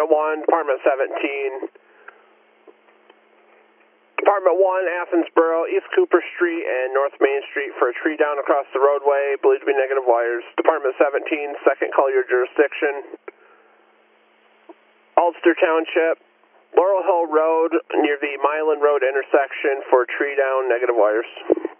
Department 1, Department 17. Department 1, Athensboro, East Cooper Street and North Main Street for a tree down across the roadway, believed to be negative wires. Department 17, second call your jurisdiction. Ulster Township, Laurel Hill Road near the Milan Road intersection for a tree down, negative wires.